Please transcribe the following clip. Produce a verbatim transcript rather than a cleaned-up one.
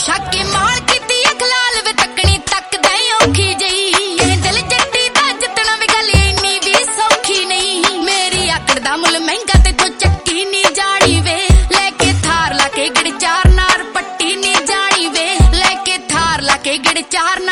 ਛਾਕੇ ਮਾਰ ਕੀਤੀ ਅਖਲਾਲ ਵੇ ਤੱਕਣੀ ਤੱਕਦਾ ਔਖੀ ਜਈ ਇਹ ਦਿਲ ਜੱਟੀ ਦਾ ਜਿੱਤਣਾ ਵੀ ਗੱਲ ਇੰਨੀ ਵੀ ਸੌਖੀ ਨਹੀਂ ਮੇਰੀ ਆਕੜ ਦਾ ਮੁੱਲ ਮਹਿੰਗਾ ਤੇ ਤੂੰ ਚੱਕੀ ਨਹੀਂ ਜਾਣੀ ਵੇ ਲੈ ਕੇ ਥਾਰ ਲਾ ਕੇ ਗਿੜ ਚਾਰ ਨਾਰ ਪੱਟੀ ਨਹੀਂ ਜਾਣੀ ਵੇ ਲੈ ਕੇ ਥਾਰ ਲਾ ਕੇ ਗਿੜ ਚਾਰ